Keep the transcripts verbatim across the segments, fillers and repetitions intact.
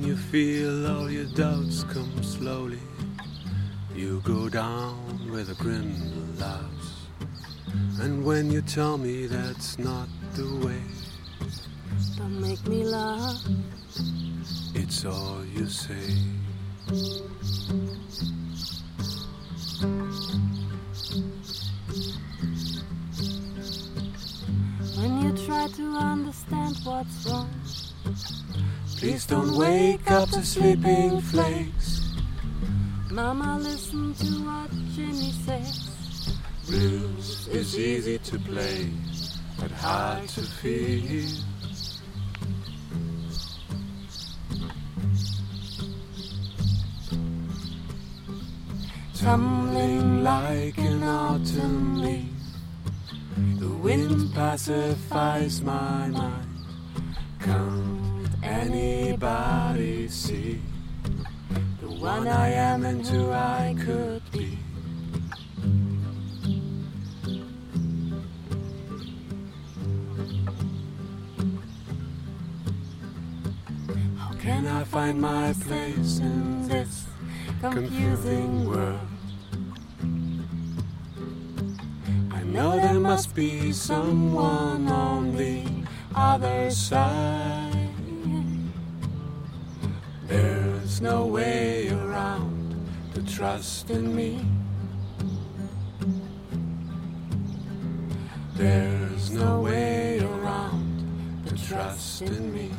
you feel all your doubts come slowly, you go down with a grin that laughs. And when you tell me that's not the way, don't make me laugh, it's all you say. When you try to understand what's wrong, please don't wake up the sleeping flakes. Mama, listen to what Jimmy says. Blues is easy to play, but hard to feel. Tumbling like an autumn leaf, the wind pacifies my mind. Can't anybody see the one I am and who I could be? How can I find my place in this confusing world? I know there must be someone on the other side. There's no way around to trust in me. There's no way around to trust in me.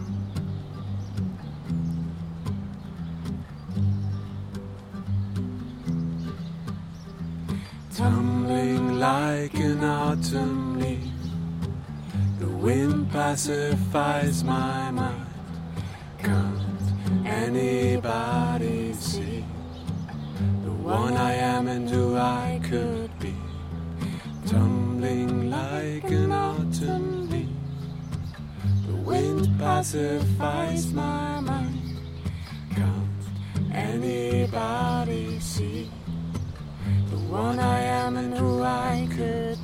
Tumbling like an autumn leaf, the wind pacifies my mind. Can't anybody see the one I am and who I could be? Tumbling like an autumn leaf, the wind pacifies my mind. Can't anybody see the one I am and who I could